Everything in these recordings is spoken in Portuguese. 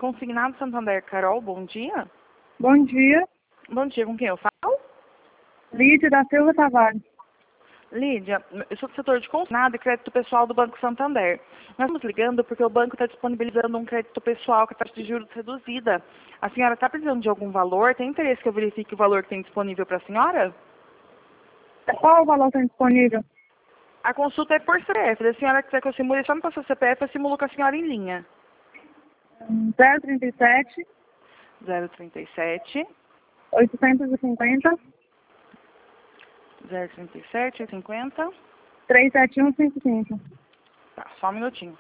Consignado Santander, Carol, bom dia. Bom dia, Bom dia, com quem eu falo? Lídia da Silva Tavares. Lídia, eu sou do setor de consignado e crédito pessoal do Banco Santander. Nós estamos ligando porque o banco está disponibilizando um crédito pessoal com a taxa de juros reduzida. A senhora está precisando de algum valor? Tem interesse que eu verifique o valor que tem disponível para a senhora? Qual o valor que tem disponível? A consulta é por CPF. Se a senhora quiser que eu simule, só me passa o CPF, eu simulo com a senhora em linha. 037 037 850 037 50. 37155. Tá, só um minutinho.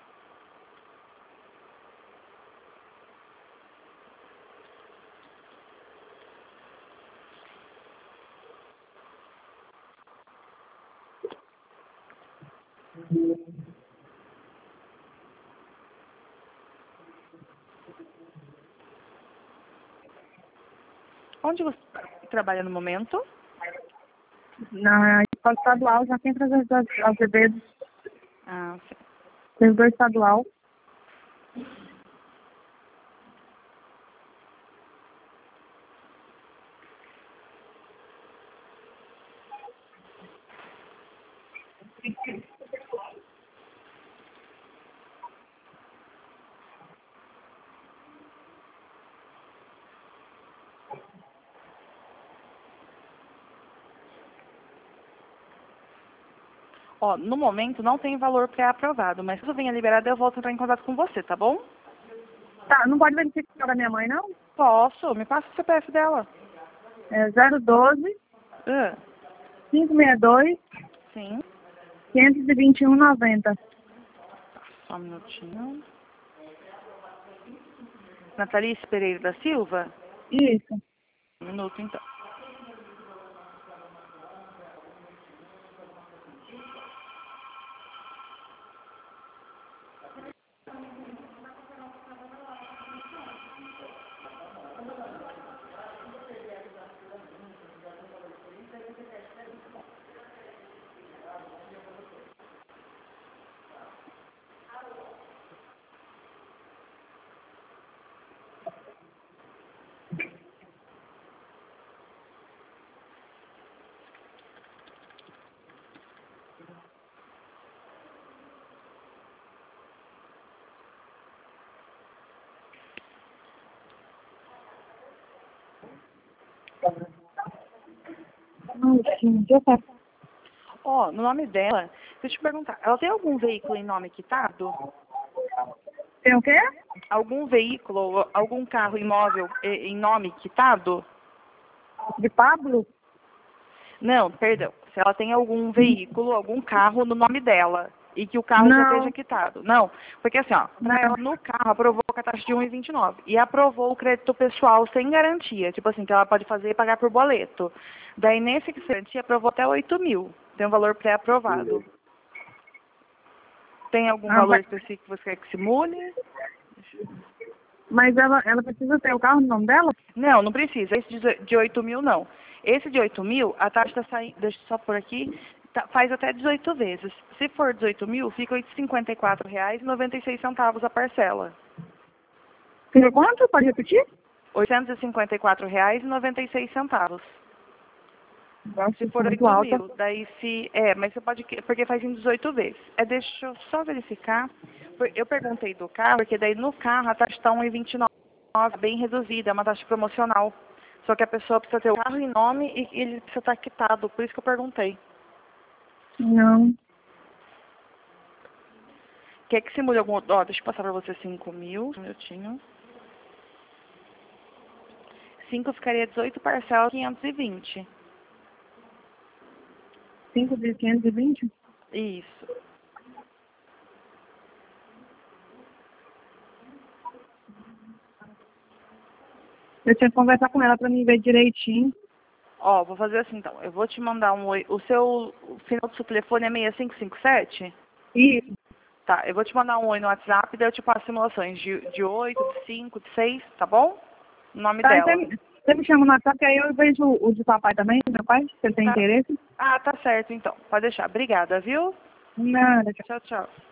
Onde você trabalha no momento? Na escola estadual, já tem trazido Azevedo, Ah, sim. servidor estadual. Ó, no momento não tem valor pré-aprovado, mas se eu venha liberado eu volto a entrar em contato com você, tá bom? Tá, não pode verificar da minha mãe, não? Posso, me passa o CPF dela. É 012 Ah, 562 sim, 521,90. só um minutinho. Natalice Pereira da Silva? Isso. Um minuto então. Já tá. Ó, no nome dela, deixa eu te perguntar, ela tem algum veículo em nome quitado? Tem o quê? Algum veículo, ou algum carro imóvel em nome quitado? De Pablo? Não, perdão. Se ela tem algum veículo, algum carro no nome dela e que o carro já esteja Não, quitado. Não, porque assim, ó, pra ela no carro aprovou com a taxa de 1,29 e aprovou o crédito pessoal sem garantia. Tipo assim, que ela pode fazer e pagar por boleto. Daí nesse que garantia aprovou até 8 mil. Tem um valor pré-aprovado. Tem algum valor específico que você quer que simule? mas ela precisa ter o carro no nome dela? Não, não precisa. Esse de 8 mil, não. Esse de 8 mil, a taxa está saindo, deixa eu só por aqui, faz até 18 vezes. Se for 18 mil, fica R$ 854,96 a parcela. Fica quanto? Pode repetir? R$ 854,96. Nossa, Se isso é for muito 8 alta. mil, daí se... mas você pode... Porque faz em 18 vezes. Deixa eu só verificar. Eu perguntei do carro, porque daí no carro a taxa está 1,29, bem reduzida, é uma taxa promocional. Só que a pessoa precisa ter o carro em nome e ele precisa estar quitado, por isso que eu perguntei. Não. Quer que simule algum... Ó, deixa eu passar para você 5 mil, um minutinho. 5 ficaria 18 parcelas, 520. 5 de 520? Isso. Eu tinha que conversar com ela pra me ver direitinho. Ó, vou fazer assim então. Eu vou te mandar um oi. O final do seu telefone é 6557? Isso. Tá, eu vou te mandar um oi no WhatsApp, daí eu te passo simulações de 8, de 5, de 6, tá bom? O nome Tá, dela. você me chama no WhatsApp, que aí eu vejo o de papai também, do meu pai, se ele tem Tá. interesse. Ah, tá certo então. Pode deixar. Obrigada, viu? Nada, Tchau, tchau.